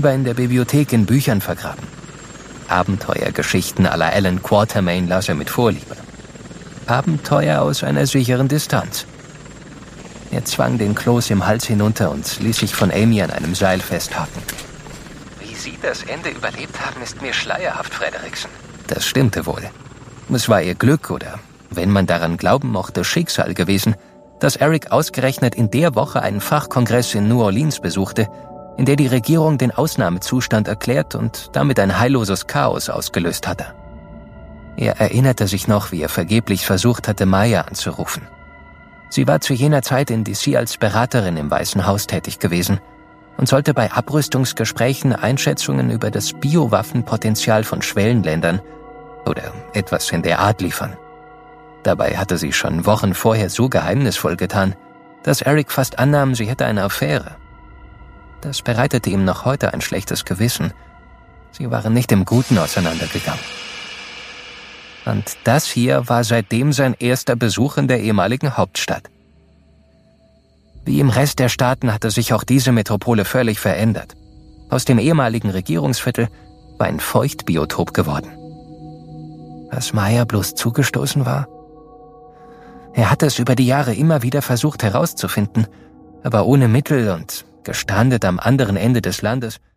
lieber in der Bibliothek in Büchern vergraben. Abenteuergeschichten à la Alan Quatermain las er mit Vorliebe. Abenteuer aus einer sicheren Distanz. Er zwang den Kloß im Hals hinunter und ließ sich von Amy an einem Seil festhaken. Wie Sie das Ende überlebt haben, ist mir schleierhaft, Frederiksen. Das stimmte wohl. Es war ihr Glück oder, wenn man daran glauben mochte, Schicksal gewesen, dass Eric ausgerechnet in der Woche einen Fachkongress in New Orleans besuchte, in der die Regierung den Ausnahmezustand erklärt und damit ein heilloses Chaos ausgelöst hatte. Er erinnerte sich noch, wie er vergeblich versucht hatte, Maya anzurufen. Sie war zu jener Zeit in D.C. als Beraterin im Weißen Haus tätig gewesen und sollte bei Abrüstungsgesprächen Einschätzungen über das Biowaffenpotenzial von Schwellenländern oder etwas in der Art liefern. Dabei hatte sie schon Wochen vorher so geheimnisvoll getan, dass Eric fast annahm, sie hätte eine Affäre. Das bereitete ihm noch heute ein schlechtes Gewissen. Sie waren nicht im Guten auseinandergegangen. Und das hier war seitdem sein erster Besuch in der ehemaligen Hauptstadt. Wie im Rest der Staaten hatte sich auch diese Metropole völlig verändert. Aus dem ehemaligen Regierungsviertel war ein Feuchtbiotop geworden. Was Maya bloß zugestoßen war? Er hatte es über die Jahre immer wieder versucht herauszufinden, aber ohne Mittel und gestrandet am anderen Ende des Landes